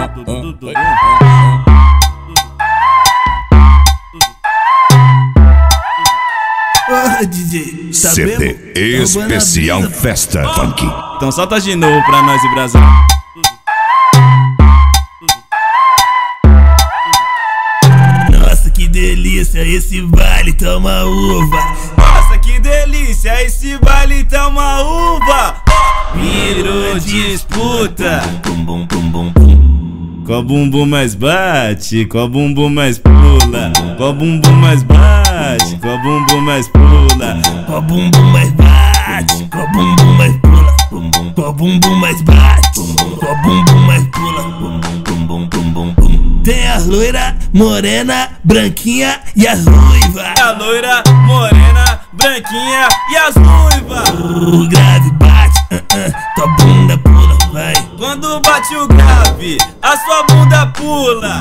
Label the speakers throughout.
Speaker 1: DJ, tá
Speaker 2: CD especial Festa Funk.
Speaker 3: Então solta de novo pra nós e Brasil.
Speaker 1: Nossa, que delícia esse baile, toma uva.
Speaker 3: Nossa, que delícia esse baile, toma uva. Virou disputa.
Speaker 1: Bum bum bum bum bum.
Speaker 3: Qual bumbum mais bate, qual bumbum mais pula. Qual bumbum mais bate, qual bumbum mais pula.
Speaker 1: Qual bumbum mais bate, qual bumbum mais pula. Qual bumbum mais bate, qual bumbum mais pula. Tem a loira, morena, branquinha e as ruivas.
Speaker 3: A loira, morena, branquinha e as ruivas.
Speaker 1: O grave bate, tua bunda pula, vai.
Speaker 3: Quando bate o grave, a sua bunda pula.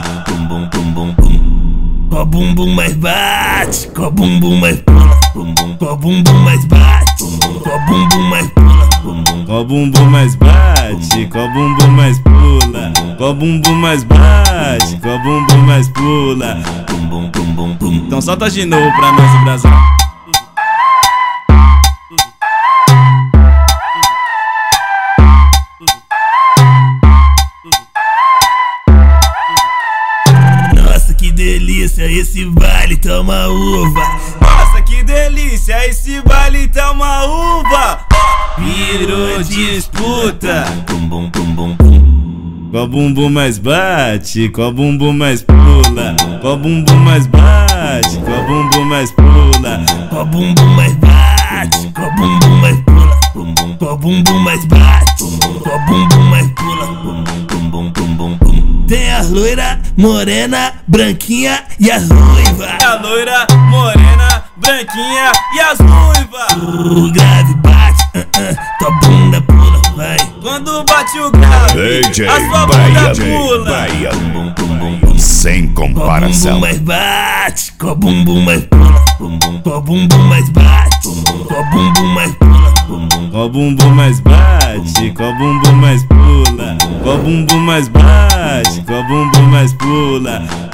Speaker 1: Qual bumbum mais bate, qual bumbum mais pula. Qual bumbum mais bate, qual bumbum mais pula.
Speaker 3: Qual bumbum mais bate, qual bumbum mais pula. Qual bumbum mais bate, qual bumbum mais pula. Então solta de novo pra nós e Brasil.
Speaker 1: Nossa, que delícia esse baile, toma uva.
Speaker 3: Nossa, que delícia esse baile, toma uva. Virou disputa. Qual bumbum mais bate, qual bumbum mais pula. Qual bumbum mais bate, qual bumbum mais pula.
Speaker 1: Qual bumbum mais bate, qual bumbum mais pula. Qual bumbum mais bate, qual bumbum mais pula. Tem a loira, morena, branquinha e as ruivas.
Speaker 3: A loira, morena, branquinha e as ruivas.
Speaker 1: O grave bate, tua bunda pula, vai.
Speaker 3: Quando bate o grave,
Speaker 2: DJ
Speaker 3: a sua
Speaker 2: Bahia,
Speaker 3: bunda pula.
Speaker 2: Bahia. Sem
Speaker 1: Qual bumbum
Speaker 2: comparação.
Speaker 1: mais bate, qual bumbum mais pula. Qual bumbum mais bate, qual bumbum mais pula.
Speaker 3: Qual bumbum mais bate, qual bumbum mais pula. Qual bumbum mais bate, qual bumbum mais pula.